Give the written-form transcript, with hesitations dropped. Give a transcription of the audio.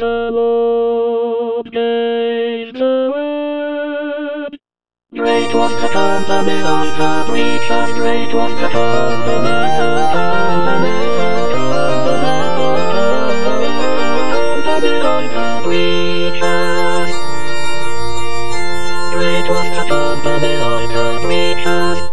Lord gave the word. Great was the company of the preachers, great was the company of the preachers. Great was the company of the preachers.